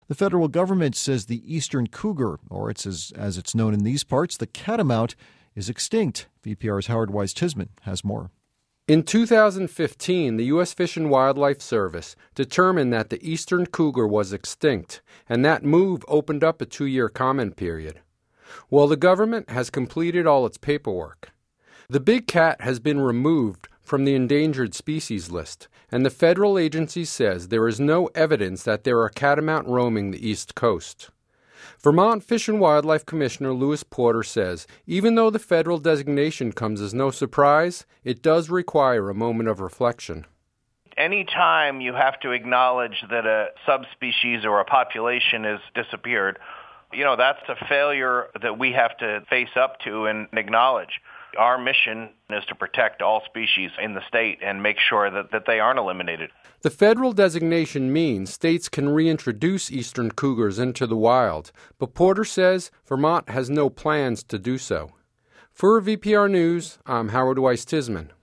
The federal government says the eastern cougar, or as it's known in these parts, the catamount, is extinct. VPR's Howard Wise-Tisman has more. In 2015, the U.S. Fish and Wildlife Service determined that the eastern cougar was extinct, and that move opened up a 2-year comment period. Well, the government has completed all its paperwork. The big cat has been removed from the endangered species list, and the federal agency says there is no evidence that there are catamount roaming the East Coast. Vermont Fish and Wildlife Commissioner Lewis Porter says even though the federal designation comes as no surprise, it does require a moment of reflection. Anytime you have to acknowledge that a subspecies or a population has disappeared, that's a failure that we have to face up to and acknowledge. Our mission is to protect all species in the state and make sure that they aren't eliminated. The federal designation means states can reintroduce eastern cougars into the wild, but Porter says Vermont has no plans to do so. For VPR News, I'm Howard Wise-Tisman.